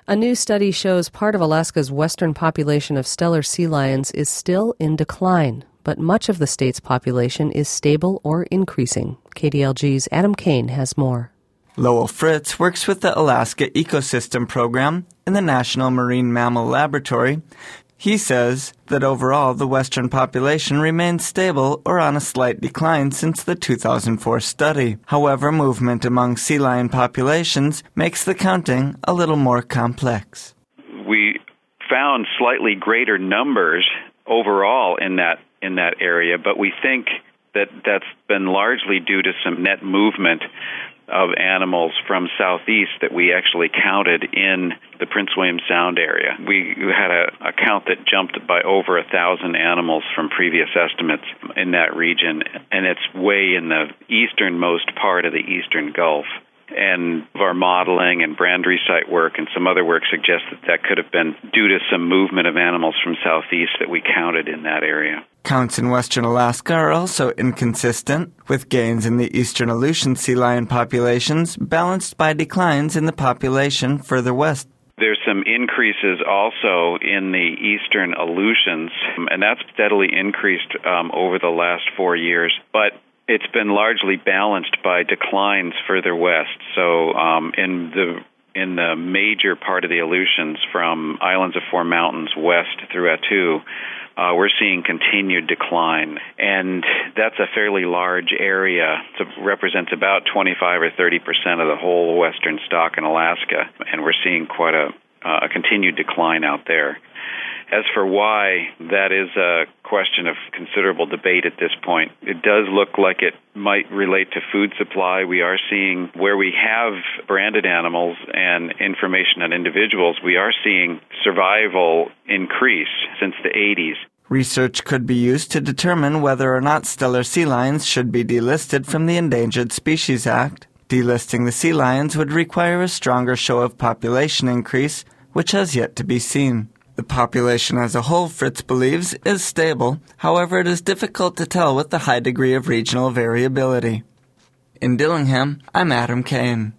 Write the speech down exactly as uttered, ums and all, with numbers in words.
A new study shows part of Alaska's western population of Steller sea lions is still in decline, but much of the state's population is stable or increasing. K D L G's Adam Kane has more. Lowell Fritz works with the Alaska Ecosystem Program in the National Marine Mammal Laboratory. He says that overall the western population remains stable or on a slight decline since the two thousand four study. However, movement among sea lion populations makes the counting a little more complex. We found slightly greater numbers overall in that in that area, but we think that that's been largely due to some net movement of animals from southeast that we actually counted in the Prince William Sound area. We had a, a count that jumped by over a thousand animals from previous estimates in that region, and it's way in the easternmost part of the eastern Gulf. And our modeling and Brandry site work and some other work suggests that that could have been due to some movement of animals from southeast that we counted in that area. Counts in western Alaska are also inconsistent, with gains in the eastern Aleutian sea lion populations balanced by declines in the population further west. There's some increases also in the eastern Aleutians, and that's steadily increased um, over the last four years. But it's been largely balanced by declines further west. So um, in the in the major part of the Aleutians, from Islands of Four Mountains west through Attu, uh, we're seeing continued decline. And that's a fairly large area. It represents about twenty-five or thirty percent of the whole western stock in Alaska, and we're seeing quite a, uh, a continued decline out there. As for why, that is a question of considerable debate at this point. It does look like it might relate to food supply. We are seeing where we have branded animals and information on individuals, we are seeing survival increase since the eighties. Research could be used to determine whether or not Steller sea lions should be delisted from the Endangered Species Act. Delisting the sea lions would require a stronger show of population increase, which has yet to be seen. The population as a whole, Fritz believes, is stable. However, it is difficult to tell with the high degree of regional variability. In Dillingham, I'm Adam Kane.